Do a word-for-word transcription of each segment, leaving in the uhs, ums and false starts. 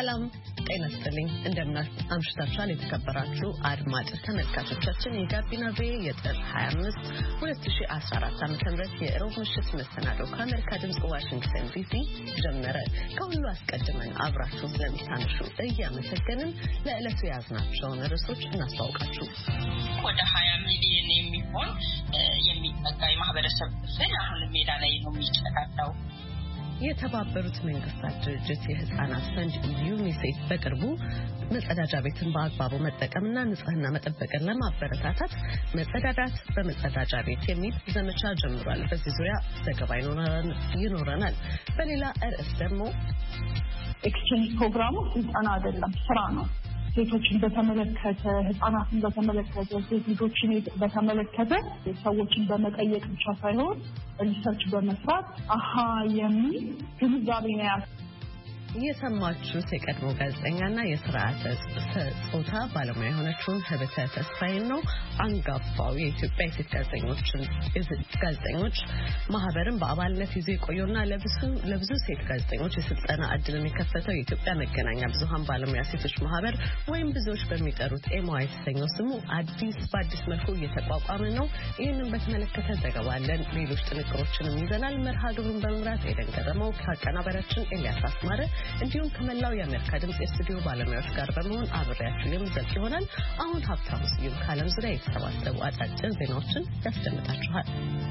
ሰላም ጤና ይስጥልኝ እንደምን አምሽታችኋል የተከበራችሁ አድማጭ ተመልካቾቻችን የጋቢና ቪ የጥር ሃያ አምስት ሁለት ሺህ አስራ አራት ዓመተ ምህረት የሮብ ምሽት መሰናዶ ከአሜሪካ ድምጽ ዋሽንግተን ዲሲ ጀመረ። ከሁሉ አስቀድመን አብራችሁ ስለምታነሹ እያመሰገንን ለዕለቱ ያዝናቸውን ርዕሶች እናስተዋውቃችሁ። ወደ ሀያ ሚሊዮን የሚሆን የሚጠጋ የማህበረሰብ ክፍል አሁን ሜዳ ላይ ነው የሚጨቃጨው። የተባበሩት መንግስታት ድርጅት የህፃናት ፈንድ ዩኒሴፍ በቅርቡ መጸዳጃ ቤትን በአግባቡ መጠቀምና ንጽህና መጠበቅን ለማበረታታት መጸዳዳት በመጸዳጃ ቤት የሚል ዘመቻ ጀምሯል። በዚህ ዙሪያ ዘገባ ይኖረናል። በሌላ ርዕስ ደግሞ ኤክስቼንጅ ፕሮግራሙ ስልጠና አይደለም፣ ስራ ነው። ሴቶችን በተመለከተ ህፃናትን በተመለከተ ሴት ልጆችን በተመለከተ ሰዎችን በመጠየቅ ብቻ ሳይሆን ሪሰርች በመስራት አሃ የሚል ግንዛቤ ነው ያለው። የሰማችሁት የቀድሞ ጋዜጠኛና የስርዓተ ጾታ ባለሙያ የሆነችውን ህብተ ተስፋዬን ነው። አንጋፋው የኢትዮጵያ የሴት ጋዜጠኞችን ጋዜጠኞች ማህበርን በአባልነት ይዞ የቆየውና ለብዙ ለብዙ ሴት ጋዜጠኞች የስልጠና እድልን የከፈተው የኢትዮጵያ መገናኛ ብዙሃን ባለሙያ ሴቶች ማህበር ወይም ብዙዎች በሚጠሩት ኤምዋይ የተሰኘው ስሙ አዲስ በአዲስ መልኩ እየተቋቋመ ነው። ይህንን በተመለከተ ዘገባ አለን። ሌሎች ጥንቅሮችንም ይዘናል። መርሃ ግብሩን በመምራት ኤደን ገረመው ከአቀናባሪያችን ኤልያስ አስማረ እንዲሁም ከመላው የአሜሪካ ድምጽ የስቱዲዮ ባለሙያዎች ጋር በመሆን አብሬያችሁ የምዘልቅ ይሆናል። አሁን ሀብታሙ ስዩም ከዓለም ዙሪያ የተሰባሰቡ አጫጭር ዜናዎችን ያስደምጣችኋል።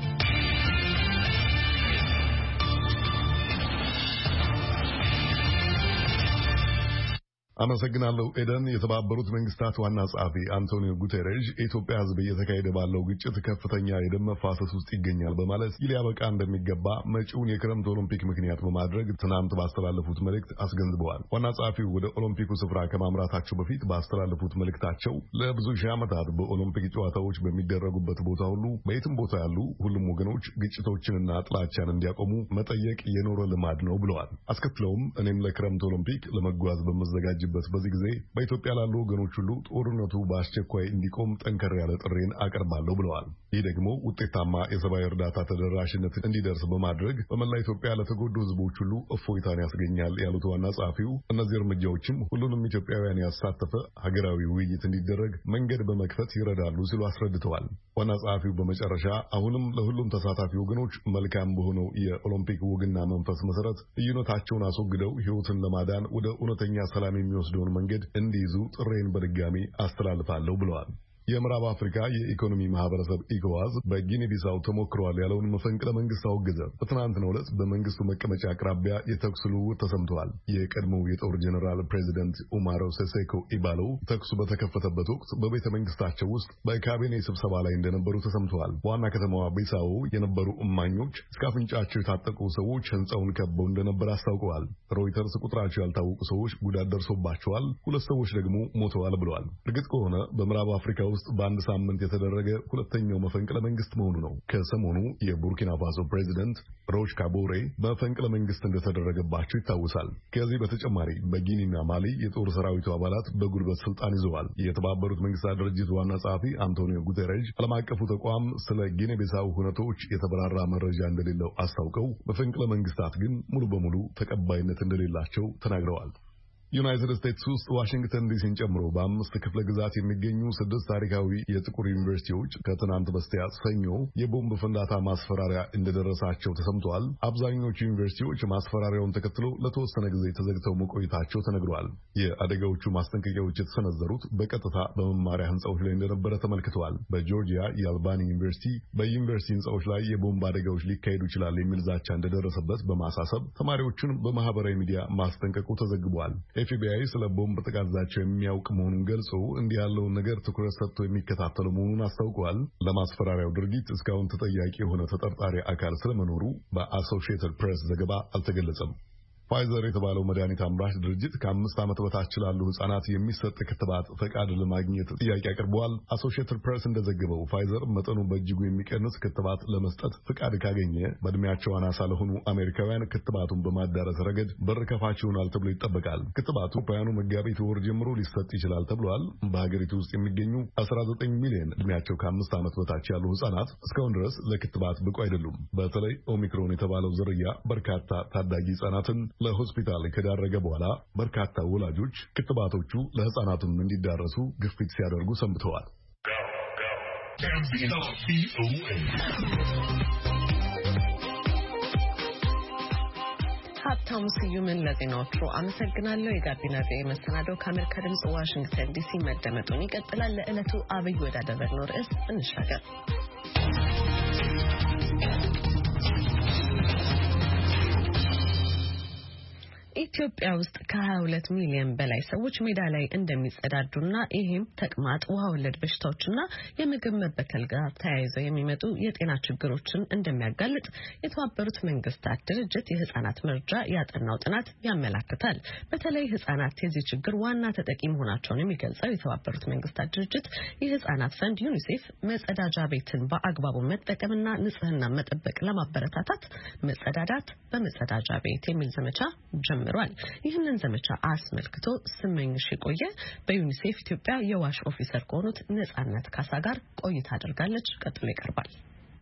አመሰግናለሁ ኤደን። የተባበሩት መንግስታት ዋና ጸሐፊ አንቶኒዮ ጉተሬዥ የኢትዮጵያ ሕዝብ እየተካሄደ ባለው ግጭት ከፍተኛ የደም መፋሰስ ውስጥ ይገኛል በማለት ሊያበቃ እንደሚገባ መጪውን የክረምት ኦሎምፒክ ምክንያት በማድረግ ትናንት ባስተላለፉት መልእክት አስገንዝበዋል። ዋና ጸሐፊው ወደ ኦሎምፒኩ ስፍራ ከማምራታቸው በፊት ባስተላለፉት መልእክታቸው ለብዙ ሺህ ዓመታት በኦሎምፒክ ጨዋታዎች በሚደረጉበት ቦታ ሁሉ በየትም ቦታ ያሉ ሁሉም ወገኖች ግጭቶችንና ጥላቻን እንዲያቆሙ መጠየቅ የኖረ ልማድ ነው ብለዋል። አስከትለውም እኔም ለክረምት ኦሎምፒክ ለመጓዝ በመዘጋጀ በዚህ ጊዜ በኢትዮጵያ ላሉ ወገኖች ሁሉ ጦርነቱ በአስቸኳይ እንዲቆም ጠንከር ያለ ጥሪን አቀርባለሁ ብለዋል። ይህ ደግሞ ውጤታማ የሰብአዊ እርዳታ ተደራሽነት እንዲደርስ በማድረግ በመላ ኢትዮጵያ ለተጎዱ ህዝቦች ሁሉ እፎይታን ያስገኛል ያሉት ዋና ጸሐፊው እነዚህ እርምጃዎችም ሁሉንም ኢትዮጵያውያን ያሳተፈ ሀገራዊ ውይይት እንዲደረግ መንገድ በመክፈት ይረዳሉ ሲሉ አስረድተዋል። ዋና ጸሐፊው በመጨረሻ አሁንም ለሁሉም ተሳታፊ ወገኖች መልካም በሆነው የኦሎምፒክ ወግና መንፈስ መሰረት ልዩነታቸውን አስወግደው ህይወትን ለማዳን ወደ እውነተኛ ሰላም የሚወስደውን መንገድ እንዲይዙ ጥሬን በድጋሚ አስተላልፋለሁ ብለዋል። የምዕራብ አፍሪካ የኢኮኖሚ ማህበረሰብ ኢኮዋዝ በጊኒ ቢሳው ተሞክሯል ያለውን መፈንቅለ መንግስት አወገዘ። በትናንትናው ዕለት በመንግስቱ መቀመጫ አቅራቢያ የተኩስ ልውውጥ ተሰምተዋል። የቀድሞው የጦር ጀኔራል ፕሬዚደንት ኡማሮ ሴሴኮ ኢባሎ ተኩሱ በተከፈተበት ወቅት በቤተ መንግስታቸው ውስጥ በካቢኔ ስብሰባ ላይ እንደነበሩ ተሰምተዋል። በዋና ከተማዋ ቢሳው የነበሩ እማኞች እስከ አፍንጫቸው የታጠቁ ሰዎች ህንፃውን ከበው እንደነበር አስታውቀዋል። ሮይተርስ ቁጥራቸው ያልታወቁ ሰዎች ጉዳት ደርሶባቸዋል፣ ሁለት ሰዎች ደግሞ ሞተዋል ብለዋል። እርግጥ ከሆነ በምዕራብ አፍሪካ ውስጥ በአንድ ሳምንት የተደረገ ሁለተኛው መፈንቅለ መንግስት መሆኑ ነው። ከሰሞኑ የቡርኪና ፋሶ ፕሬዚደንት ሮች ካቦሬ መፈንቅለ መንግስት እንደተደረገባቸው ይታወሳል። ከዚህ በተጨማሪ በጊኒና ማሊ የጦር ሰራዊቱ አባላት በጉልበት ስልጣን ይዘዋል። የተባበሩት መንግስታት ድርጅት ዋና ጸሐፊ አንቶኒዮ ጉተሬዥ ዓለም አቀፉ ተቋም ስለ ጊኒ ቢሳው ሁነቶች የተበራራ መረጃ እንደሌለው አስታውቀው መፈንቅለ መንግስታት ግን ሙሉ በሙሉ ተቀባይነት እንደሌላቸው ተናግረዋል። ዩናይትድ ስቴትስ ውስጥ ዋሽንግተን ዲሲን ጨምሮ በአምስት ክፍለ ግዛት የሚገኙ ስድስት ታሪካዊ የጥቁር ዩኒቨርሲቲዎች ከትናንት በስቲያ ሰኞ የቦምብ ፍንዳታ ማስፈራሪያ እንደደረሳቸው ተሰምተዋል። አብዛኞቹ ዩኒቨርሲቲዎች ማስፈራሪያውን ተከትሎ ለተወሰነ ጊዜ ተዘግተው መቆየታቸው ተነግሯል። የአደጋዎቹ ማስጠንቀቂያዎች የተሰነዘሩት በቀጥታ በመማሪያ ህንፃዎች ላይ እንደነበረ ተመልክተዋል። በጆርጂያ የአልባኒ ዩኒቨርሲቲ በዩኒቨርሲቲ ህንፃዎች ላይ የቦምብ አደጋዎች ሊካሄዱ ይችላል የሚል ዛቻ እንደደረሰበት በማሳሰብ ተማሪዎቹን በማህበራዊ ሚዲያ ማስጠንቀቁ ተዘግቧል። ኤፍቢአይ ስለ ቦምብ ጥቃት ዛቻ የሚያውቅ መሆኑን ገልጾ እንዲህ ያለውን ነገር ትኩረት ሰጥቶ የሚከታተሉ መሆኑን አስታውቀዋል። ለማስፈራሪያው ድርጊት እስካሁን ተጠያቂ የሆነ ተጠርጣሪ አካል ስለመኖሩ በአሶሺየትድ ፕሬስ ዘገባ አልተገለጸም። ፋይዘር የተባለው መድኃኒት አምራች ድርጅት ከአምስት ዓመት በታች ላሉ ህጻናት የሚሰጥ ክትባት ፈቃድ ለማግኘት ጥያቄ አቅርበዋል። አሶሺየትድ ፕሬስ እንደዘገበው ፋይዘር መጠኑ በእጅጉ የሚቀንስ ክትባት ለመስጠት ፈቃድ ካገኘ በእድሜያቸው አናሳ ለሆኑ አሜሪካውያን ክትባቱን በማዳረስ ረገድ በር ከፋች ይሆናል ተብሎ ይጠበቃል። ክትባቱ በያኑ መጋቢት ወር ጀምሮ ሊሰጥ ይችላል ተብሏል። በሀገሪቱ ውስጥ የሚገኙ አስራ ዘጠኝ ሚሊዮን እድሜያቸው ከአምስት ዓመት በታች ያሉ ህጻናት እስካሁን ድረስ ለክትባት ብቁ አይደሉም። በተለይ ኦሚክሮን የተባለው ዝርያ በርካታ ታዳጊ ህጻናትን ለሆስፒታል ከዳረገ በኋላ በርካታ ወላጆች ክትባቶቹ ለሕፃናቱም እንዲዳረሱ ግፊት ሲያደርጉ ሰንብተዋል። ሀብታሙ ስዩምን ለዜናዎቹ አመሰግናለሁ። የጋቢና ቪኦኤ መሰናዶው ከአሜሪካ ድምጽ ዋሽንግተን ዲሲ መደመጡን ይቀጥላል። ለዕለቱ አብይ ወዳደረግነው ርዕስ እንሻገር። ኢትዮጵያ ውስጥ ከሀያ ሁለት ሚሊዮን በላይ ሰዎች ሜዳ ላይ እንደሚጸዳዱና ይሄም ተቅማጥ፣ ውሃ ወለድ በሽታዎችና የምግብ መበከል ጋር ተያይዘው የሚመጡ የጤና ችግሮችን እንደሚያጋልጥ የተባበሩት መንግስታት ድርጅት የህፃናት መርጃ ያጠናው ጥናት ያመለክታል። በተለይ ህፃናት የዚህ ችግር ዋና ተጠቂ መሆናቸውን የሚገልጸው የተባበሩት መንግስታት ድርጅት የህፃናት ፈንድ ዩኒሴፍ መጸዳጃ ቤትን በአግባቡ መጠቀምና ንጽህና መጠበቅ ለማበረታታት መጸዳዳት በመጸዳጃ ቤት የሚል ዘመቻ ጀምሯል። ይህንን ዘመቻ አስመልክቶ ስመኝሽ የቆየ በዩኒሴፍ ኢትዮጵያ የዋሽ ኦፊሰር ከሆኑት ነጻነት ካሳ ጋር ቆይታ አድርጋለች። ቀጥሎ ይቀርባል።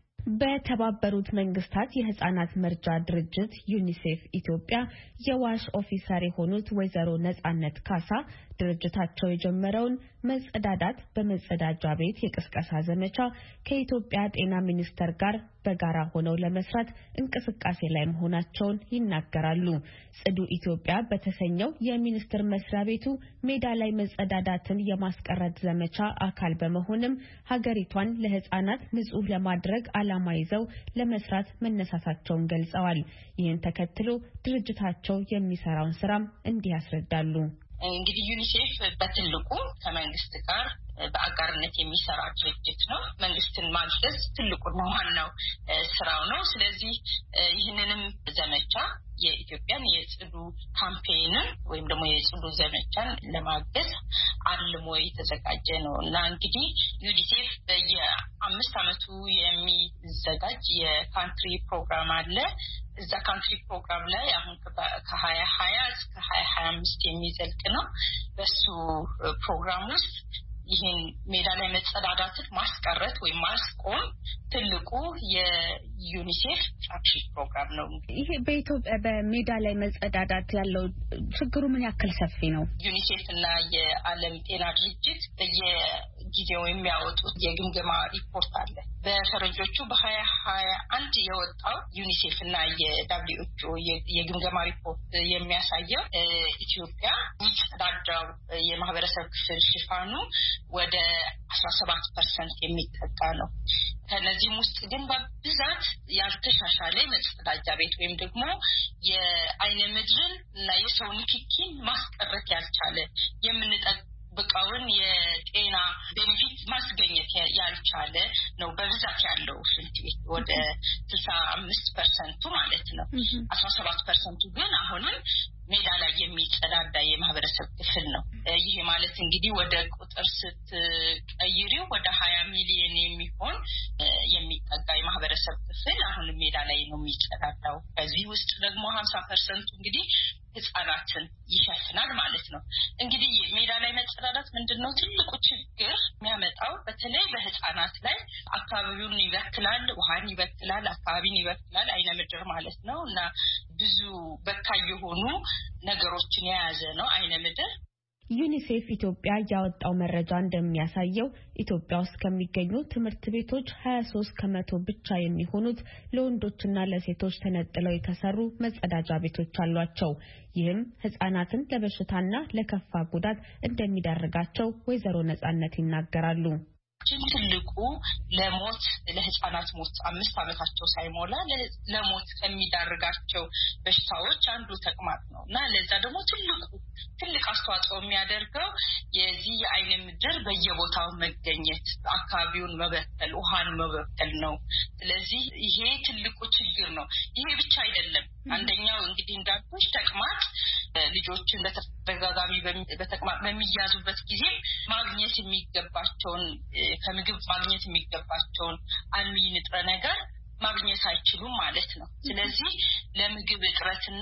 በተባበሩት መንግስታት የህፃናት መርጃ ድርጅት ዩኒሴፍ ኢትዮጵያ የዋሽ ኦፊሰር የሆኑት ወይዘሮ ነጻነት ካሳ ድርጅታቸው የጀመረውን መጸዳዳት በመጸዳጃ ቤት የቅስቀሳ ዘመቻ ከኢትዮጵያ ጤና ሚኒስቴር ጋር በጋራ ሆነው ለመስራት እንቅስቃሴ ላይ መሆናቸውን ይናገራሉ። ጽዱ ኢትዮጵያ በተሰኘው የሚኒስቴር መስሪያ ቤቱ ሜዳ ላይ መጸዳዳትን የማስቀረት ዘመቻ አካል በመሆንም ሀገሪቷን ለህፃናት ንጹህ ለማድረግ ዓላማ ይዘው ለመስራት መነሳታቸውን ገልጸዋል። ይህን ተከትሎ ድርጅታቸው የሚሰራውን ስራም እንዲህ ያስረዳሉ። እንግዲህ ዩኒሴፍ በትልቁ ከመንግስት ጋር በአጋርነት የሚሰራ ድርጅት ነው። መንግስትን ማገዝ ትልቁና ዋናው ስራው ነው። ስለዚህ ይህንንም ዘመቻ የኢትዮጵያን የጽዱ ካምፔይን ወይም ደግሞ የጽዱ ዘመቻን ለማገዝ አልሞ የተዘጋጀ ነው እና እንግዲህ ዩኒሴፍ በየአምስት ዓመቱ የሚዘጋጅ የካንትሪ ፕሮግራም አለ። እዛ ካንትሪ ፕሮግራም ላይ አሁን ከሀያ ሀያ እስከ ሀያ ሀያ አምስት የሚዘልቅ ነው። በሱ ፕሮግራም ውስጥ ይህን ሜዳ ላይ መጸዳዳትን ማስቀረት ወይም ማስቆም ትልቁ የዩኒሴፍ ፍላግሺፕ ፕሮግራም ነው። ይሄ በኢትዮጵያ በሜዳ ላይ መጸዳዳት ያለው ችግሩ ምን ያክል ሰፊ ነው? ዩኒሴፍ እና የዓለም ጤና ድርጅት በየጊዜው የሚያወጡት የግምገማ ሪፖርት አለ። በፈረንጆቹ በሀያ ሀያ አንድ የወጣው ዩኒሴፍ እና የደብሊው ኤች ኦ የግምገማ ሪፖርት የሚያሳየው ኢትዮጵያ የሚጸዳዳው የማህበረሰብ ክፍል ሽፋኑ ወደ አስራ ሰባት ፐርሰንት የሚጠጋ ነው። ከነዚህም ውስጥ ግን በብዛት ያልተሻሻለ መጸዳጃ ቤት ወይም ደግሞ የአይነ ምድርን እና የሰው ንክኪን ማስቀረት ያልቻለ የምንጠብቀውን የጤና ቤኔፊት ማስገኘት ያልቻለ ነው በብዛት ያለው ሽንት ቤት ወደ ስልሳ አምስት ፐርሰንቱ ማለት ነው። አስራ ሰባት ፐርሰንቱ ግን አሁንም ሜዳ ላይ የሚጸዳዳ የማህበረሰብ ክፍል ነው። ይሄ ማለት እንግዲህ ወደ ቁጥር ስትቀይሪው ወደ ሀያ ሚሊዮን የሚሆን የሚጠጋ የማህበረሰብ ክፍል አሁን ሜዳ ላይ ነው የሚጸዳዳው። ከዚህ ውስጥ ደግሞ ሀምሳ ፐርሰንቱ እንግዲህ ህፃናትን ይሸፍናል ማለት ነው። እንግዲህ ሜዳ ላይ መጸዳዳት ምንድነው ትልቁ ችግር የሚያመጣው? በተለይ በህፃናት ላይ አካባቢውን ይበክላል፣ ውሃን ይበክላል፣ አካባቢን ይበክላል፣ አይነ ምድር ማለት ነው እና ብዙ በካይ የሆኑ ነገሮችን የያዘ ነው አይነ ምድር። ዩኒሴፍ ኢትዮጵያ ያወጣው መረጃ እንደሚያሳየው ኢትዮጵያ ውስጥ ከሚገኙ ትምህርት ቤቶች ሀያ ሶስት ከመቶ ብቻ የሚሆኑት ለወንዶችና ለሴቶች ተነጥለው የተሰሩ መጸዳጃ ቤቶች አሏቸው። ይህም ህፃናትን ለበሽታና ለከፋ ጉዳት እንደሚዳርጋቸው ወይዘሮ ነጻነት ይናገራሉ። ትልቁ ለሞት ለህፃናት ሞት አምስት ዓመታቸው ሳይሞላ ለሞት ከሚዳርጋቸው በሽታዎች አንዱ ተቅማጥ ነው እና ለዛ ደግሞ ትልቁ ትልቅ አስተዋጽኦ የሚያደርገው የዚህ የአይነ ምድር በየቦታው መገኘት፣ አካባቢውን መበከል፣ ውሃን መበከል ነው። ስለዚህ ይሄ ትልቁ ችግር ነው። ይሄ ብቻ አይደለም። አንደኛው እንግዲህ እንዳልኩሽ ተቅማጥ ልጆችን በተደጋጋሚ በተቅማጥ በሚያዙበት ጊዜ ማግኘት የሚገባቸውን ከምግብ ማግኘት የሚገባቸውን አልሚ ንጥረ ነገር ማግኘት አይችሉም ማለት ነው። ስለዚህ ለምግብ እጥረትና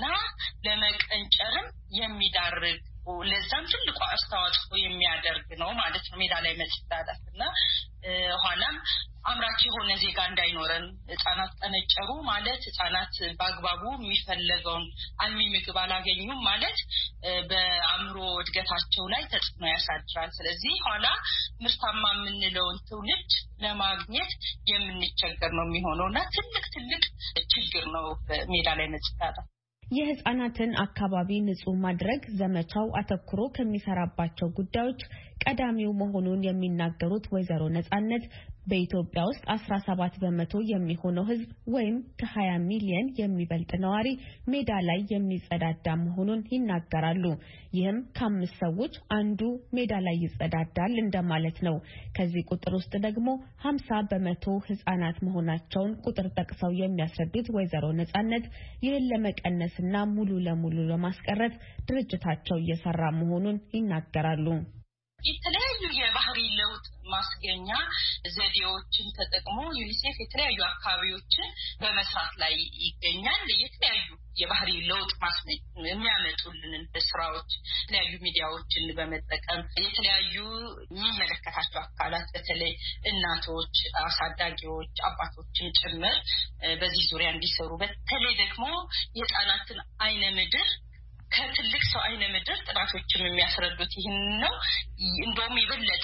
ለመቀንጨርም የሚዳርግ ለዛም ትልቁ አስተዋጽኦ የሚያደርግ ነው ማለት ነው ሜዳ ላይ መጸዳዳትና ኋላም አምራች የሆነ ዜጋ እንዳይኖረን ህጻናት ተነጨሩ ማለት ህጻናት በአግባቡ የሚፈልገውን አልሚ ምግብ አላገኙም ማለት በአእምሮ እድገታቸው ላይ ተጽዕኖ ያሳድራል። ስለዚህ ኋላ ምርታማ የምንለውን ትውልድ ለማግኘት የምንቸገር ነው የሚሆነውና ትልቅ ትልቅ ችግር ነው ሜዳ ላይ መጽዳት። የህፃናትን አካባቢ ንጹህ ማድረግ ዘመቻው አተኩሮ ከሚሰራባቸው ጉዳዮች ቀዳሚው መሆኑን የሚናገሩት ወይዘሮ ነጻነት በኢትዮጵያ ውስጥ አስራ ሰባት በመቶ የሚሆነው ህዝብ ወይም ከሀያ ሚሊዮን የሚበልጥ ነዋሪ ሜዳ ላይ የሚጸዳዳ መሆኑን ይናገራሉ። ይህም ከአምስት ሰዎች አንዱ ሜዳ ላይ ይጸዳዳል እንደማለት ነው። ከዚህ ቁጥር ውስጥ ደግሞ ሀምሳ በመቶ ህፃናት መሆናቸውን ቁጥር ጠቅሰው የሚያስረዱት ወይዘሮ ነጻነት ይህን ለመቀነስና ሙሉ ለሙሉ ለማስቀረት ድርጅታቸው እየሰራ መሆኑን ይናገራሉ። የተለያዩ የባህሪ ለውጥ ማስገኛ ዘዴዎችን ተጠቅሞ ዩኒሴፍ የተለያዩ አካባቢዎችን በመስራት ላይ ይገኛል። የተለያዩ የባህሪ ለውጥ ማስገኛ የሚያመጡልን ስራዎች የተለያዩ ሚዲያዎችን በመጠቀም የተለያዩ የሚመለከታቸው አካላት በተለይ እናቶች፣ አሳዳጊዎች፣ አባቶችን ጭምር በዚህ ዙሪያ እንዲሰሩ በተለይ ደግሞ የህፃናትን አይነ ምድር ከትልቅ ሰው አይነ ምድር ጥናቶችም የሚያስረዱት ይህን ነው። እንደውም የበለጠ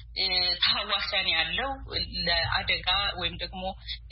ተሐዋሲያን ያለው ለአደጋ ወይም ደግሞ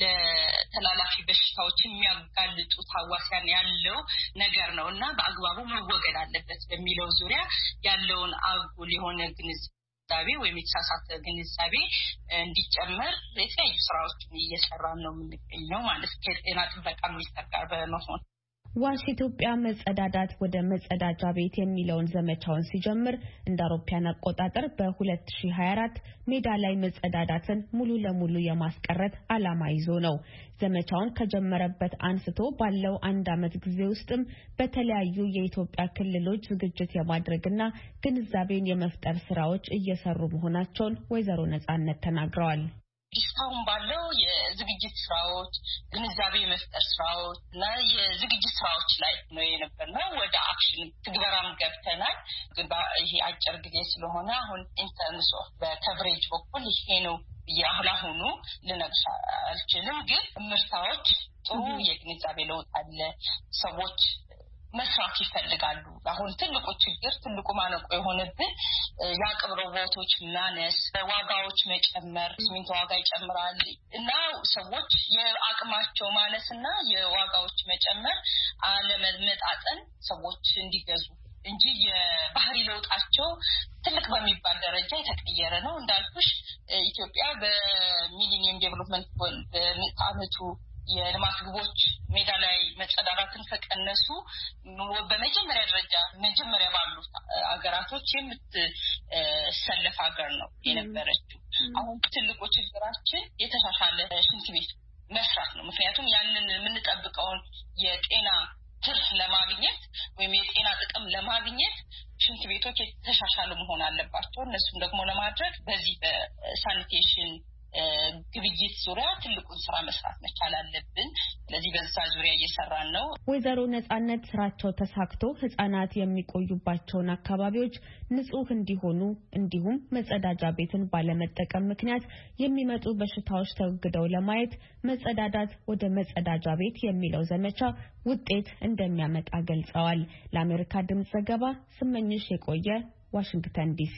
ለተላላፊ በሽታዎች የሚያጋልጡ ተሐዋሲያን ያለው ነገር ነውና በአግባቡ መወገድ አለበት በሚለው ዙሪያ ያለውን አጉል የሆነ ግንዛቤ ወይም የተሳሳተ ግንዛቤ እንዲጨመር የተለያዩ ስራዎችን እየሰራን ነው የምንገኘው ማለት ከጤና ጥበቃ ሚኒስቴር ጋር በመሆን ዋሽ ኢትዮጵያ መጸዳዳት ወደ መጸዳጃ ቤት የሚለውን ዘመቻውን ሲጀምር እንደ አውሮፓውያን አቆጣጠር በ2024 ሜዳ ላይ መጸዳዳትን ሙሉ ለሙሉ የማስቀረት ዓላማ ይዞ ነው። ዘመቻውን ከጀመረበት አንስቶ ባለው አንድ አመት ጊዜ ውስጥም በተለያዩ የኢትዮጵያ ክልሎች ዝግጅት የማድረግና ግንዛቤን የመፍጠር ስራዎች እየሰሩ መሆናቸውን ወይዘሮ ነጻነት ተናግረዋል። እስካሁን ባለው የዝግጅት ስራዎች ግንዛቤ መፍጠር ስራዎች እና የዝግጅት ስራዎች ላይ ነው የነበርነው። ወደ አክሽን ትግበራም ገብተናል። ግን ይሄ አጭር ጊዜ ስለሆነ አሁን ኢንተርንስ ኦፍ በከቨሬጅ በኩል ይሄ ነው ያህላሁኑ ልነግርሽ አልችልም። ግን ምርታዎች ጥሩ የግንዛቤ ለውጥ አለ። ሰዎች መስራት ይፈልጋሉ። አሁን ትልቁ ችግር ትልቁ ማነቆ የሆነብን የአቅርቦቶች ማነስ፣ ዋጋዎች መጨመር፣ ሲሚንቶ ዋጋ ይጨምራል እና ሰዎች የአቅማቸው ማነስና የዋጋዎች መጨመር አለመመጣጠን ሰዎች እንዲገዙ እንጂ የባህሪ ለውጣቸው ትልቅ በሚባል ደረጃ የተቀየረ ነው። እንዳልኩሽ ኢትዮጵያ በሚሊኒየም ዴቨሎፕመንት ጎል በምዕተ ዓመቱ የልማት ግቦች ሜዳ ላይ መጸዳዳትን ከቀነሱ በመጀመሪያ ደረጃ መጀመሪያ ባሉት አገራቶች የምትሰለፍ ሀገር ነው የነበረችው። አሁን ትልቁ ችግራችን የተሻሻለ ሽንት ቤት መስራት ነው። ምክንያቱም ያንን የምንጠብቀውን የጤና ትርፍ ለማግኘት ወይም የጤና ጥቅም ለማግኘት ሽንት ቤቶች የተሻሻሉ መሆን አለባቸው። እነሱም ደግሞ ለማድረግ በዚህ በሳኒቴሽን ግብይት ዙሪያ ትልቁን ስራ መስራት መቻል አለብን። ስለዚህ በዛ ዙሪያ እየሰራን ነው። ወይዘሮ ነጻነት ስራቸው ተሳክቶ ህጻናት የሚቆዩባቸውን አካባቢዎች ንጹህ እንዲሆኑ እንዲሁም መጸዳጃ ቤትን ባለመጠቀም ምክንያት የሚመጡ በሽታዎች ተወግደው ለማየት መጸዳዳት ወደ መጸዳጃ ቤት የሚለው ዘመቻ ውጤት እንደሚያመጣ ገልጸዋል። ለአሜሪካ ድምጽ ዘገባ ስመኝሽ የቆየ ዋሽንግተን ዲሲ።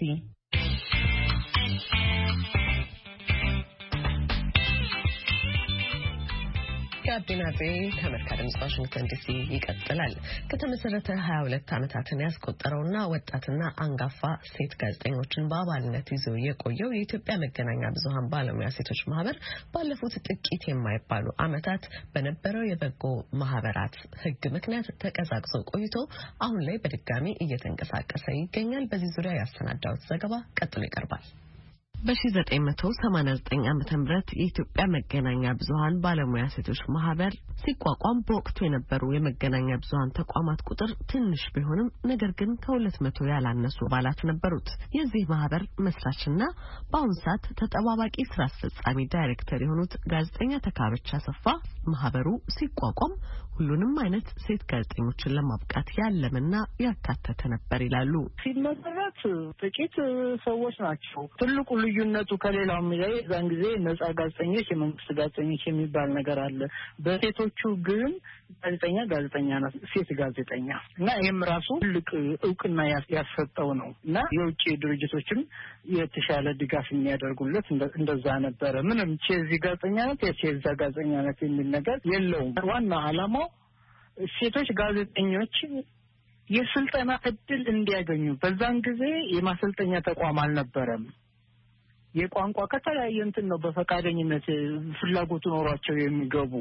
ጋቢና ቤ ከአሜሪካ ድምጽ ዋሽንግተን ዲሲ ይቀጥላል። ከተመሰረተ ሀያ ሁለት ዓመታትን ያስቆጠረውና ወጣትና አንጋፋ ሴት ጋዜጠኞችን በአባልነት ይዞ የቆየው የኢትዮጵያ መገናኛ ብዙሃን ባለሙያ ሴቶች ማህበር ባለፉት ጥቂት የማይባሉ ዓመታት በነበረው የበጎ ማህበራት ህግ ምክንያት ተቀዛቅዞ ቆይቶ አሁን ላይ በድጋሚ እየተንቀሳቀሰ ይገኛል። በዚህ ዙሪያ ያሰናዳሁት ዘገባ ቀጥሎ ይቀርባል። በ1989 ዓመተ ምህረት የኢትዮጵያ መገናኛ ብዙሃን ባለሙያ ሴቶች ማህበር ሲቋቋም በወቅቱ የነበሩ የመገናኛ ብዙሃን ተቋማት ቁጥር ትንሽ ቢሆንም ነገር ግን ከሁለት መቶ ያላነሱ አባላት ነበሩት። የዚህ ማህበር መስራችና በአሁኑ ሰዓት ተጠባባቂ ስራ አስፈጻሚ ዳይሬክተር የሆኑት ጋዜጠኛ ተካበች አሰፋ ማህበሩ ሲቋቋም ሁሉንም አይነት ሴት ጋዜጠኞችን ለማብቃት ያለምና ያካተተ ነበር ይላሉ። ሲመሰረት ጥቂት ሰዎች ናቸው። ትልቁ ልዩ ልዩነቱ ከሌላው የሚለይ ዛን ጊዜ ነፃ ጋዜጠኞች የመንግስት ጋዜጠኞች የሚባል ነገር አለ። በሴቶቹ ግን ጋዜጠኛ ጋዜጠኛ ናት ሴት ጋዜጠኛ እና ይሄም ራሱ ትልቅ እውቅና ያስፈጠው ነው እና የውጭ ድርጅቶችም የተሻለ ድጋፍ የሚያደርጉለት እንደዛ ነበረ። ምንም ቼዚ ጋዜጠኛ ናት የቼዛ ጋዜጠኛ ናት የሚል ነገር የለውም። ዋና ዓላማው ሴቶች ጋዜጠኞች የስልጠና እድል እንዲያገኙ በዛን ጊዜ የማሰልጠኛ ተቋም አልነበረም። የቋንቋ ከተለያየ እንትን ነው በፈቃደኝነት ፍላጎት ኖሯቸው የሚገቡ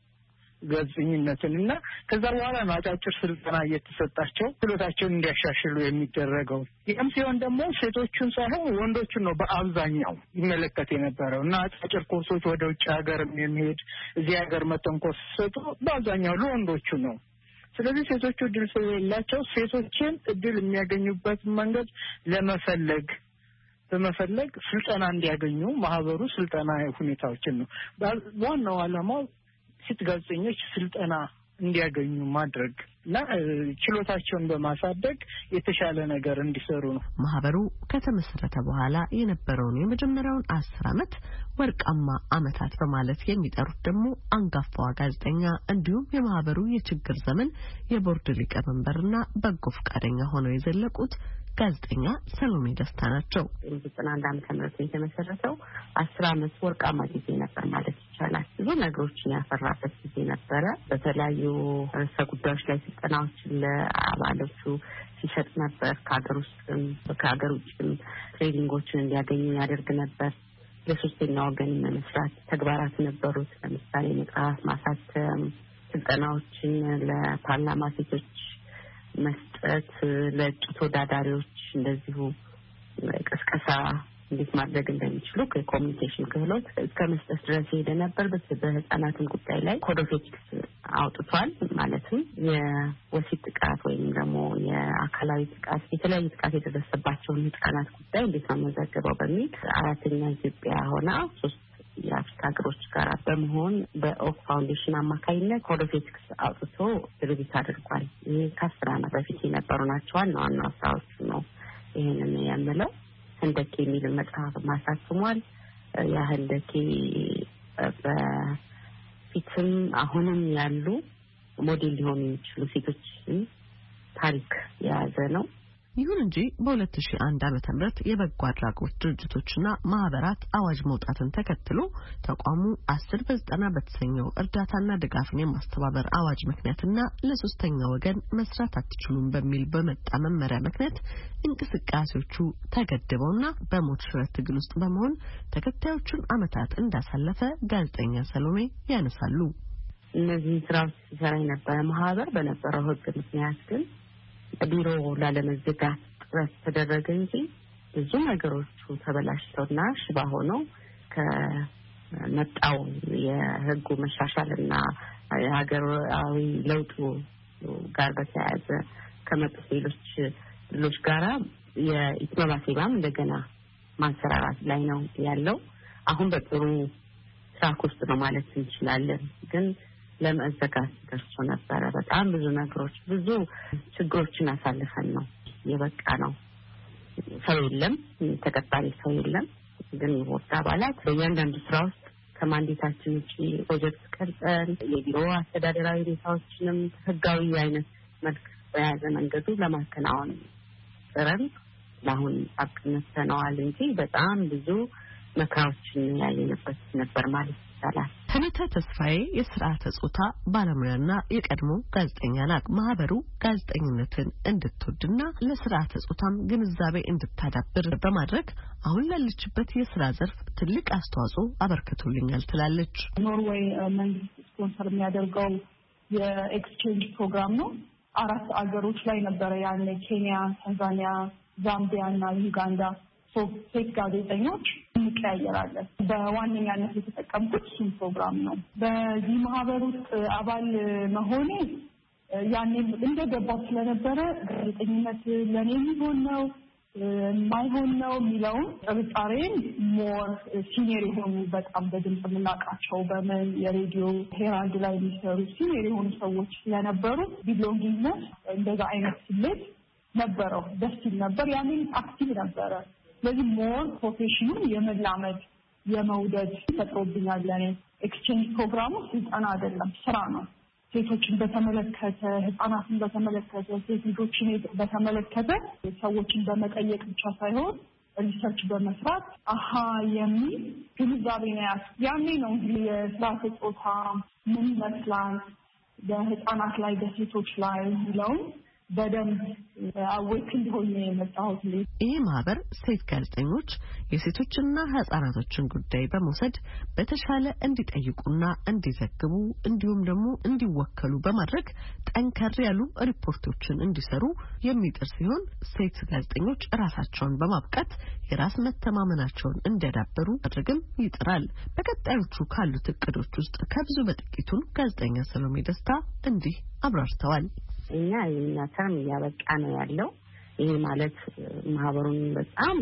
ጋዜጠኝነትና ከዛ በኋላ ነው አጫጭር ስልጠና እየተሰጣቸው ችሎታቸውን እንዲያሻሽሉ የሚደረገው። ይህም ሲሆን ደግሞ ሴቶቹን ሳይሆን ወንዶቹን ነው በአብዛኛው ይመለከት የነበረው እና አጫጭር ኮርሶች ወደ ውጭ ሀገር የሚሄድ እዚህ ሀገር መተን ኮርስ ሰጡ በአብዛኛው ለወንዶቹ ነው። ስለዚህ ሴቶቹ እድል ስለሌላቸው ሴቶችን እድል የሚያገኙበት መንገድ ለመፈለግ በመፈለግ ስልጠና እንዲያገኙ ማህበሩ ስልጠና ሁኔታዎችን ነው ዋናው ዓላማው ሴት ጋዜጠኞች ስልጠና እንዲያገኙ ማድረግ እና ችሎታቸውን በማሳደግ የተሻለ ነገር እንዲሰሩ ነው። ማህበሩ ከተመሰረተ በኋላ የነበረውን የመጀመሪያውን አስር አመት ወርቃማ አመታት በማለት የሚጠሩት ደግሞ አንጋፋዋ ጋዜጠኛ እንዲሁም የማህበሩ የችግር ዘመን የቦርድ ሊቀመንበርና በጎ ፈቃደኛ ሆነው የዘለቁት ጋዜጠኛ ሰሎሜ ደስታ ናቸው። ዘጠና አንድ ዓመተ ምህረት የተመሰረተው አስር አመት ወርቃማ ጊዜ ነበር ማለት ይቻላል። ብዙ ነገሮችን ያፈራበት ጊዜ ነበረ። በተለያዩ ርዕሰ ጉዳዮች ላይ ስልጠናዎችን ለአባሎቹ ሲሰጥ ነበር። ከሀገር ውስጥም ከሀገር ውጭም ትሬኒንጎችን እንዲያገኙ ያደርግ ነበር። ለሶስተኛ ወገን መስራት ተግባራት ነበሩት። ለምሳሌ መጽሐፍ ማሳተም፣ ስልጠናዎችን ለፓርላማ ሴቶች መስጠት፣ ለእጩ ተወዳዳሪዎች እንደዚሁ ቅስቀሳ እንዴት ማድረግ እንደሚችሉ ከኮሙኒኬሽን ክህሎት እስከ መስጠት ድረስ ሄደ ነበር። በህፃናትም ጉዳይ ላይ ኮድ ኦፍ ኤቲክስ አውጥቷል። ማለትም የወሲብ ጥቃት ወይም ደግሞ የአካላዊ ጥቃት የተለያዩ ጥቃት የደረሰባቸውን ህፃናት ጉዳይ እንዴት ነው መዘገበው በሚል አራተኛ ኢትዮጵያ ሆና ሶስት የአፍሪካ ሀገሮች ጋር በመሆን በኦክ ፋውንዴሽን አማካኝነት ኮድ ኦፍ ኤቲክስ አውጥቶ ድርጊት አድርጓል። ይህ ከአስር ዓመት በፊት የነበሩ ናቸው። ዋና ዋና ስራዎቹ ነው ይሄንን ያመለው። ህንደኬ የሚል መጽሐፍ ማሳተሟል። ያ ህንደኬ በፊትም አሁንም ያሉ ሞዴል ሊሆኑ የሚችሉ ሴቶችን ታሪክ የያዘ ነው። ይሁን እንጂ በሁለት ሺህ አንድ ዓመተ ምህረት የበጎ አድራጎት ድርጅቶችና ማህበራት አዋጅ መውጣትን ተከትሎ ተቋሙ አስር በዘጠና በተሰኘው እርዳታና ድጋፍን የማስተባበር አዋጅ ምክንያትና ለሶስተኛ ወገን መስራት አትችሉም በሚል በመጣ መመሪያ ምክንያት እንቅስቃሴዎቹ ተገድበውና በሞት ሽረት ትግል ውስጥ በመሆን ተከታዮቹን አመታት እንዳሳለፈ ጋዜጠኛ ሰሎሜ ያነሳሉ። እነዚህ ስራዎች ሲሰራ የነበረ ማህበር በነበረው ህግ ምክንያት ግን ቢሮ ላለመዘጋት ጥረት ተደረገ እንጂ ብዙ ነገሮቹ ተበላሽተውና ሽባ ሆነው ከመጣው የህጉ መሻሻልና የሀገራዊ ለውጡ ጋር በተያያዘ ከመጡት ሌሎች ሌሎች ጋራ የኢትዮጵያም እንደገና ማንሰራራት ላይ ነው ያለው። አሁን በጥሩ ትራክ ውስጥ ነው ማለት እንችላለን። ግን ለመዘጋት ደርሶ ነበር። በጣም ብዙ ነገሮች ብዙ ችግሮችን አሳልፈን ነው የበቃ ነው። ሰው የለም፣ ተቀጣሪ ሰው የለም። ግን የቦርድ አባላት በእያንዳንዱ ስራ ውስጥ ከማንዴታችን ውጪ ፕሮጀክት ቀርጸን የቢሮ አስተዳደራዊ ሁኔታዎችንም ህጋዊ አይነት መልክ በያዘ መንገዱ ለማከናወን ጥረን ለአሁን አቅንተነዋል እንጂ በጣም ብዙ መከራዎችን ያየንበት ነበር ማለት ይቻላል። ከመተ ተስፋዬ የስርዓተ ጾታ ባለሙያና የቀድሞ ጋዜጠኛ ናት። ማህበሩ ጋዜጠኝነትን እንድትወድና ለስርዓተ ጾታም ግንዛቤ እንድታዳብር በማድረግ አሁን ላለችበት የስራ ዘርፍ ትልቅ አስተዋጽኦ አበርክቶልኛል ትላለች። ኖርዌይ መንግስት ስፖንሰር የሚያደርገው የኤክስቼንጅ ፕሮግራም ነው። አራት አገሮች ላይ ነበረ ያኔ ኬንያ፣ ታንዛኒያ፣ ዛምቢያ እና ዩጋንዳ ሴት ጋዜጠኞች እንቀያየራለን። በዋነኛነት የተጠቀምኩት እሱን ፕሮግራም ነው። በዚህ ማህበር ውስጥ አባል መሆኔ ያኔም እንደገባው ስለነበረ ጋዜጠኝነት ለኔ የሚሆን ነው ማይሆን ነው የሚለውን ጥርጣሬን ሞር ሲኒየር የሆኑ በጣም በድምፅ የምናውቃቸው በምን የሬዲዮ ሄራልድ ላይ የሚሰሩ ሲኒየር የሆኑ ሰዎች ስለነበሩ ቢሎንጊንግነት እንደዛ አይነት ስሜት ነበረው። ደስ ይል ነበር። ያኔም አክቲቭ ነበረ። ስለዚህ ሞር ፕሮፌሽኑን የመላመድ የመውደድ ፈጥሮብኛል። ለኔ ኤክስቼንጅ ፕሮግራሙ ስልጠና አይደለም፣ ስራ ነው። ሴቶችን በተመለከተ፣ ህፃናትን በተመለከተ፣ ሴት ልጆችን በተመለከተ ሰዎችን በመጠየቅ ብቻ ሳይሆን ሪሰርች በመስራት አሃ የሚል ግንዛቤ ነው ያስ ያኔ ነው እንግዲህ የስርዓተ ጾታ ምን ይመስላል በህፃናት ላይ በሴቶች ላይ ነው በደንብ አወቅ እንደሆነ የመጣሁት። ይህ ማህበር ሴት ጋዜጠኞች የሴቶችና ህፃናቶችን ጉዳይ በመውሰድ በተሻለ እንዲጠይቁና እንዲዘግቡ እንዲሁም ደግሞ እንዲወከሉ በማድረግ ጠንከር ያሉ ሪፖርቶችን እንዲሰሩ የሚጥር ሲሆን ሴት ጋዜጠኞች ራሳቸውን በማብቃት የራስ መተማመናቸውን እንዲያዳብሩ አድርግም ይጥራል። በቀጣዮቹ ካሉት እቅዶች ውስጥ ከብዙ በጥቂቱን ጋዜጠኛ ሰሎሜ ደስታ እንዲህ አብራርተዋል። እኛ የኛ ተርም እያበቃ ነው ያለው። ይሄ ማለት ማህበሩን በጣም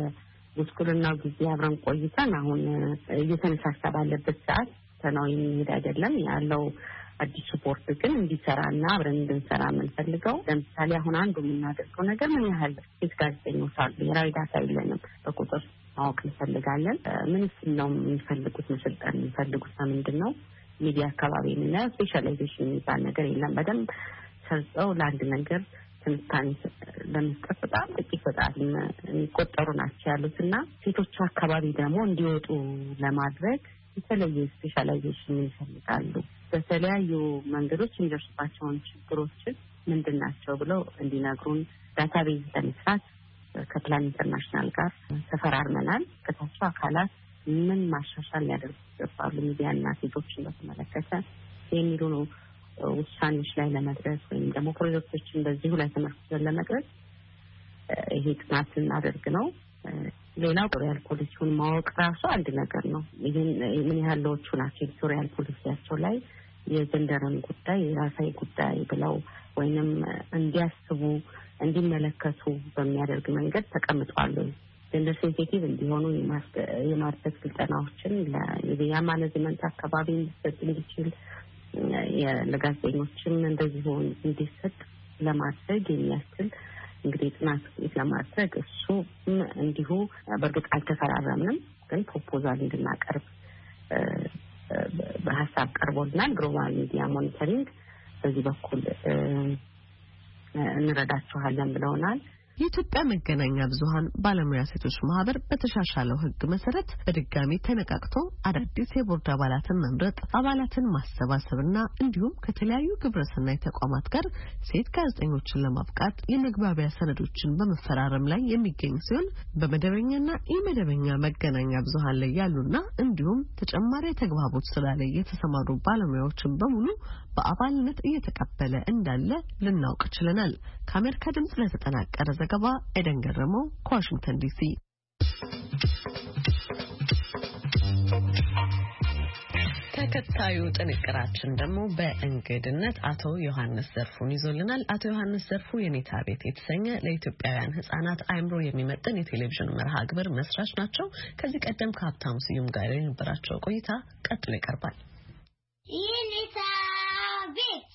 በጉስቁልና ጊዜ አብረን ቆይተን አሁን እየተነሳሳ ባለበት ሰዓት ተናው የሚሄድ አይደለም ያለው። አዲስ ስፖርት ግን እንዲሰራና አብረን እንድንሰራ የምንፈልገው ለምሳሌ አሁን አንዱ የምናደርገው ነገር ምን ያህል ሴት ጋዜጠኞች አሉ የራይ ዳታ የለንም በቁጥር ማወቅ እንፈልጋለን። ምን ነው የሚፈልጉት መሰልጠን የሚፈልጉት ምንድን ነው? ሚዲያ አካባቢ እና ስፔሻላይዜሽን የሚባል ነገር የለም። በደንብ ሰርጸው ለአንድ ነገር ትንታኔ ለመስጠት በጣም ጥቂት በጣም የሚቆጠሩ ናቸው ያሉትና ሴቶች አካባቢ ደግሞ እንዲወጡ ለማድረግ የተለየ ስፔሻላይዜሽን ይፈልጋሉ። በተለያዩ መንገዶች የሚደርሱባቸውን ችግሮች ምንድን ናቸው ብለው እንዲነግሩን ዳታቤዝ ለመስራት ከፕላን ኢንተርናሽናል ጋር ተፈራርመናል። ከታቸው አካላት ምን ማሻሻል ሊያደርጉ ይገባሉ ሚዲያና ሴቶችን በተመለከተ የሚሉ ነው ውሳኔዎች ላይ ለመድረስ ወይም ደግሞ ፕሮጀክቶችን በዚሁ ላይ ተመርኩዘን ለመድረስ ይሄ ጥናት እናደርግ ነው። ሌላው ኤዲቶሪያል ፖሊሲውን ማወቅ ራሱ አንድ ነገር ነው። ይሄን ምን ያህሎቹ ናቸው ኤዲቶሪያል ፖሊሲያቸው ላይ የጀንደርን ጉዳይ የራሳዊ ጉዳይ ብለው ወይንም እንዲያስቡ እንዲመለከቱ በሚያደርግ መንገድ ተቀምጧል። ጀንደር ሴንሲቲቭ እንዲሆኑ የማድረግ ስልጠናዎችን ለሚዲያ ማኔጅመንት አካባቢ እንዲሰጥ እንዲችል ለጋዜጠኞችም እንደዚህ ሆን እንዲሰጥ ለማድረግ የሚያስችል እንግዲህ ጥናት ለማድረግ እሱ እንዲሁ በእርግጥ አልተፈራረምንም፣ ግን ፕሮፖዛል እንድናቀርብ በሀሳብ ቀርቦልናል። ግሎባል ሚዲያ ሞኒተሪንግ በዚህ በኩል እንረዳቸዋለን ብለውናል። የኢትዮጵያ መገናኛ ብዙሃን ባለሙያ ሴቶች ማህበር በተሻሻለው ህግ መሰረት በድጋሚ ተነቃቅቶ አዳዲስ የቦርድ አባላትን መምረጥ፣ አባላትን ማሰባሰብና እንዲሁም ከተለያዩ ግብረሰናይ ተቋማት ጋር ሴት ጋዜጠኞችን ለማብቃት የመግባቢያ ሰነዶችን በመፈራረም ላይ የሚገኝ ሲሆን በመደበኛና ኢመደበኛ መገናኛ ብዙሃን ላይ ያሉና እንዲሁም ተጨማሪ ተግባቦት ስራ ላይ የተሰማሩ ባለሙያዎችን በሙሉ በአባልነት እየተቀበለ እንዳለ ልናውቅ ችለናል። ከአሜሪካ ድምጽ ለተጠናቀረ ዘገባ ኤደን ገረመው ከዋሽንግተን ዲሲ። ተከታዩ ጥንቅራችን ደግሞ በእንግድነት አቶ ዮሐንስ ዘርፉን ይዞልናል። አቶ ዮሐንስ ዘርፉ የኔታ ቤት የተሰኘ ለኢትዮጵያውያን ህጻናት አእምሮ የሚመጥን የቴሌቪዥን መርሃ ግብር መስራች ናቸው። ከዚህ ቀደም ከሀብታሙ ስዩም ጋር የነበራቸው ቆይታ ቀጥሎ ይቀርባል። የኔታ ቤት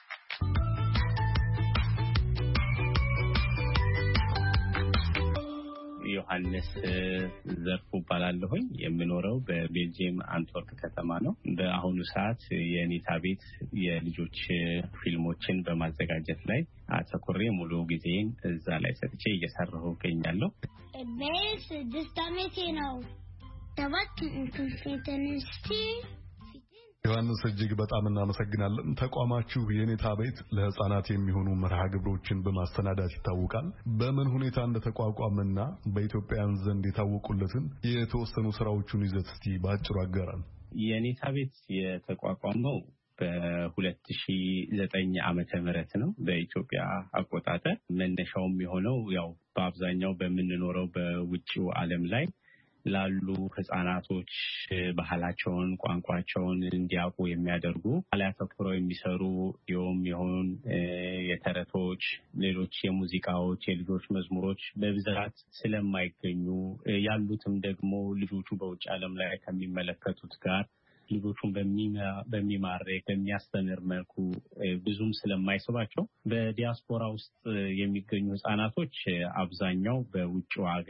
ዮሐንስ ዘርፉ ባላለሁኝ የምኖረው በቤልጂየም አንትወርፕ ከተማ ነው። በአሁኑ ሰዓት የኔታ ቤት የልጆች ፊልሞችን በማዘጋጀት ላይ አተኩሬ ሙሉ ጊዜን እዛ ላይ ሰጥቼ እየሰራሁ እገኛለሁ። ቤስ ስድስት ዓመቴ ነው። ሰባት ኢንተርፌተንስቲ ዮሐንስ እጅግ በጣም እናመሰግናለን። ተቋማችሁ የኔታ ቤት ለህፃናት የሚሆኑ መርሃ ግብሮችን በማሰናዳት ይታወቃል። በምን ሁኔታ እንደተቋቋመና በኢትዮጵያውያን ዘንድ የታወቁለትን የተወሰኑ ስራዎቹን ይዘት እስቲ ባጭሩ አጋራን። የኔታ ቤት የተቋቋመው በሁለት ሺህ ዘጠኝ ዓመተ ምህረት ነው በኢትዮጵያ አቆጣጠር። መነሻውም የሆነው ያው በአብዛኛው በምንኖረው በውጪው ዓለም ላይ ላሉ ህፃናቶች ባህላቸውን ቋንቋቸውን እንዲያውቁ የሚያደርጉ ላይ አተኩረው የሚሰሩ የውም ይሁን የተረቶች ሌሎች የሙዚቃዎች የልጆች መዝሙሮች በብዛት ስለማይገኙ ያሉትም ደግሞ ልጆቹ በውጭ ዓለም ላይ ከሚመለከቱት ጋር ልጆቹን በሚማርክ በሚያስተምር መልኩ ብዙም ስለማይስባቸው በዲያስፖራ ውስጥ የሚገኙ ህፃናቶች አብዛኛው በውጭው ሀገር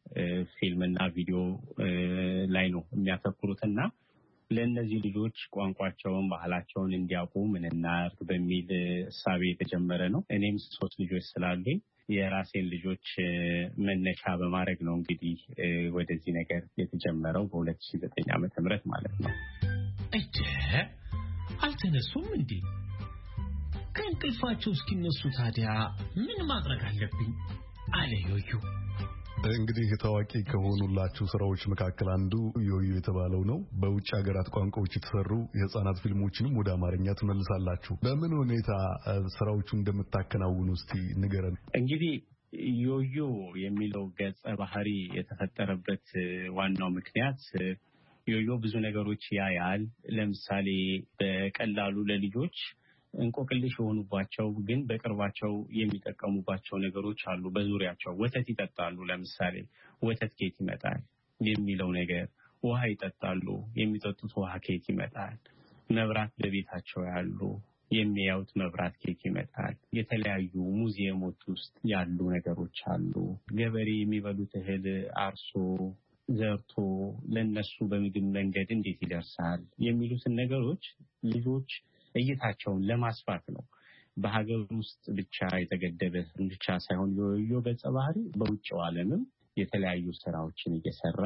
ፊልምና ቪዲዮ ላይ ነው የሚያተኩሩትና ለእነዚህ ልጆች ቋንቋቸውን ባህላቸውን እንዲያውቁ ምን እናርግ በሚል እሳቤ የተጀመረ ነው። እኔም ሶስት ልጆች ስላሉኝ የራሴን ልጆች መነሻ በማድረግ ነው እንግዲህ ወደዚህ ነገር የተጀመረው በሁለት ሺህ ዘጠኝ ዓመተ ምህረት ማለት ነው። እጄ አልተነሱም እንዴ? ከእንቅልፋቸው እስኪነሱ ታዲያ ምን ማድረግ አለብኝ? አለ ዮዮ። እንግዲህ ታዋቂ ከሆኑላችሁ ስራዎች መካከል አንዱ ዮዮ የተባለው ነው። በውጭ ሀገራት ቋንቋዎች የተሰሩ የህፃናት ፊልሞችንም ወደ አማርኛ ትመልሳላችሁ። በምን ሁኔታ ስራዎቹን እንደምታከናውኑ እስቲ ንገረን። እንግዲህ ዮዮ የሚለው ገጸ ባህሪ የተፈጠረበት ዋናው ምክንያት ዮዮ ብዙ ነገሮች ያያል። ለምሳሌ በቀላሉ ለልጆች እንቆቅልሽ የሆኑባቸው ግን በቅርባቸው የሚጠቀሙባቸው ነገሮች አሉ። በዙሪያቸው ወተት ይጠጣሉ። ለምሳሌ ወተት ከየት ይመጣል የሚለው ነገር፣ ውሃ ይጠጣሉ፣ የሚጠጡት ውሃ ከየት ይመጣል፣ መብራት በቤታቸው ያሉ የሚያዩት መብራት ከየት ይመጣል፣ የተለያዩ ሙዚየሞች ውስጥ ያሉ ነገሮች አሉ፣ ገበሬ የሚበሉት እህል አርሶ ዘርቶ ለነሱ በምግብ መንገድ እንዴት ይደርሳል የሚሉትን ነገሮች ልጆች እይታቸውን ለማስፋት ነው። በሀገር ውስጥ ብቻ የተገደበ ብቻ ሳይሆን ዮዮ ገጸ ባህሪ በውጭው ዓለምም የተለያዩ ስራዎችን እየሰራ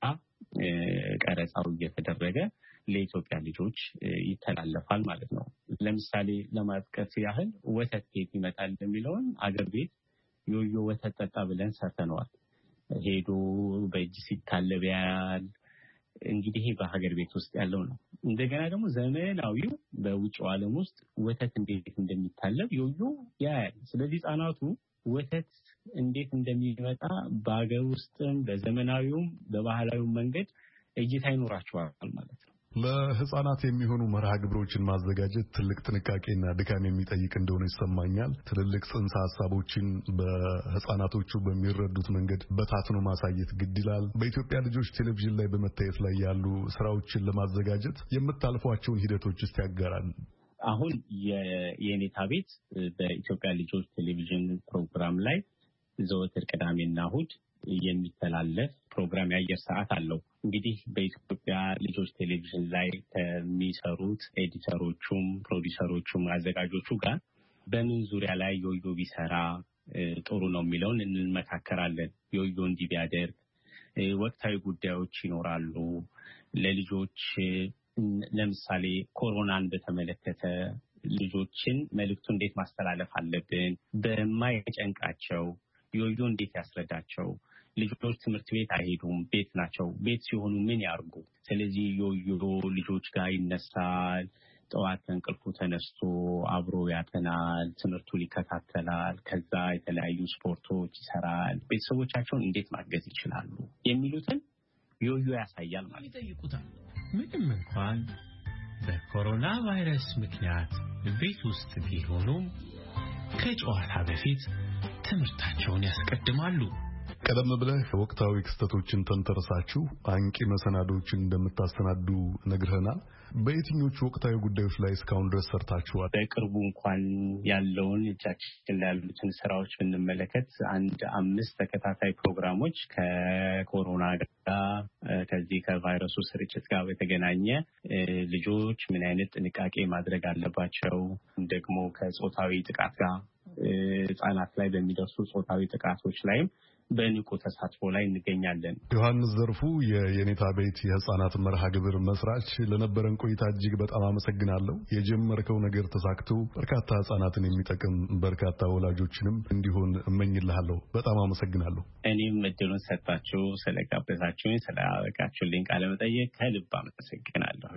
ቀረጻው እየተደረገ ለኢትዮጵያ ልጆች ይተላለፋል ማለት ነው። ለምሳሌ ለማጥቀስ ያህል ወተት ከየት ይመጣል የሚለውን አገር ቤት ዮዮ ወተት ጠጣ ብለን ሰርተነዋል። ሄዶ በእጅ ሲታለብ ያያል። እንግዲህ በሀገር ቤት ውስጥ ያለው ነው። እንደገና ደግሞ ዘመናዊው በውጭው ዓለም ውስጥ ወተት እንዴት እንደሚታለብ ዮዮ ያያል። ስለዚህ ህፃናቱ ወተት እንዴት እንደሚመጣ በሀገር ውስጥም በዘመናዊውም በባህላዊው መንገድ እይታ ይኖራቸዋል ማለት ነው። ለህፃናት የሚሆኑ መርሃ ግብሮችን ማዘጋጀት ትልቅ ጥንቃቄና ድካም የሚጠይቅ እንደሆነ ይሰማኛል። ትልልቅ ጽንሰ ሐሳቦችን በህፃናቶቹ በሚረዱት መንገድ በታትኖ ማሳየት ግድ ይላል። በኢትዮጵያ ልጆች ቴሌቪዥን ላይ በመታየት ላይ ያሉ ስራዎችን ለማዘጋጀት የምታልፏቸውን ሂደቶች እስቲ ያጋራል። አሁን የኔታ ቤት በኢትዮጵያ ልጆች ቴሌቪዥን ፕሮግራም ላይ ዘወትር ቅዳሜና እሑድ የሚተላለፍ ፕሮግራም የአየር ሰዓት አለው። እንግዲህ በኢትዮጵያ ልጆች ቴሌቪዥን ላይ ከሚሰሩት ኤዲተሮቹም ፕሮዲውሰሮቹም አዘጋጆቹ ጋር በምን ዙሪያ ላይ ዮዮ ቢሰራ ጥሩ ነው የሚለውን እንመካከራለን። ዮዮ እንዲህ ቢያደርግ ወቅታዊ ጉዳዮች ይኖራሉ። ለልጆች ለምሳሌ ኮሮናን በተመለከተ ልጆችን መልዕክቱ እንዴት ማስተላለፍ አለብን በማይጨንቃቸው ዮዮ እንዴት ያስረዳቸው። ልጆች ትምህርት ቤት አይሄዱም፣ ቤት ናቸው። ቤት ሲሆኑ ምን ያርጉ? ስለዚህ ዮዮ ልጆች ጋር ይነሳል። ጠዋት እንቅልፉ ተነስቶ አብሮ ያጠናል፣ ትምህርቱን ይከታተላል። ከዛ የተለያዩ ስፖርቶች ይሰራል። ቤተሰቦቻቸውን እንዴት ማገዝ ይችላሉ የሚሉትን ዮዮ ያሳያል ማለት ይጠይቁታል። ምንም እንኳን በኮሮና ቫይረስ ምክንያት ቤት ውስጥ ቢሆኑም ከጨዋታ በፊት ትምህርታቸውን ያስቀድማሉ። ቀደም ብለህ ወቅታዊ ክስተቶችን ተንተርሳችሁ አንቂ መሰናዶችን እንደምታስተናዱ ነግረናል። በየትኞቹ ወቅታዊ ጉዳዮች ላይ እስካሁን ድረስ ሰርታችኋል? በቅርቡ እንኳን ያለውን እጃችን ላይ ያሉትን ስራዎች ብንመለከት አንድ አምስት ተከታታይ ፕሮግራሞች ከኮሮና ጋር ከዚህ ከቫይረሱ ስርጭት ጋር በተገናኘ ልጆች ምን አይነት ጥንቃቄ ማድረግ አለባቸው፣ ደግሞ ከጾታዊ ጥቃት ጋር ህጻናት ላይ በሚደርሱ ጾታዊ ጥቃቶች ላይም በንቁ ተሳትፎ ላይ እንገኛለን። ዮሐንስ ዘርፉ የኔታ ቤት የህፃናት መርሃ ግብር መስራች፣ ለነበረን ቆይታ እጅግ በጣም አመሰግናለሁ። የጀመርከው ነገር ተሳክቶ በርካታ ህፃናትን የሚጠቅም በርካታ ወላጆችንም እንዲሆን እመኝልሃለሁ። በጣም አመሰግናለሁ። እኔም እድሉን ሰጣችሁ ስለጋበዛችሁኝ ስላበቃችሁልኝ ቃለ መጠይቅ ከልብ አመሰግናለሁ።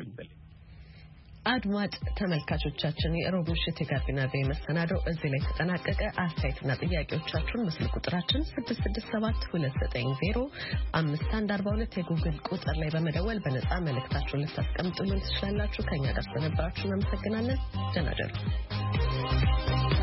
አድማጭ ተመልካቾቻችን የሮብ ምሽት የጋቢና ቪኦኤ መሰናዶ እዚህ ላይ ተጠናቀቀ። አስተያየትና ጥያቄዎቻችሁን በስልክ ቁጥራችን ስድስት ስድስት ሰባት ሁለት ዘጠኝ ዜሮ አምስት አንድ አርባ ሁለት የጉግል ቁጥር ላይ በመደወል በነጻ መልእክታችሁን ልታስቀምጡልን ትችላላችሁ። ከኛ ጋር ስለነበራችሁ እናመሰግናለን። ደህና እደሩ።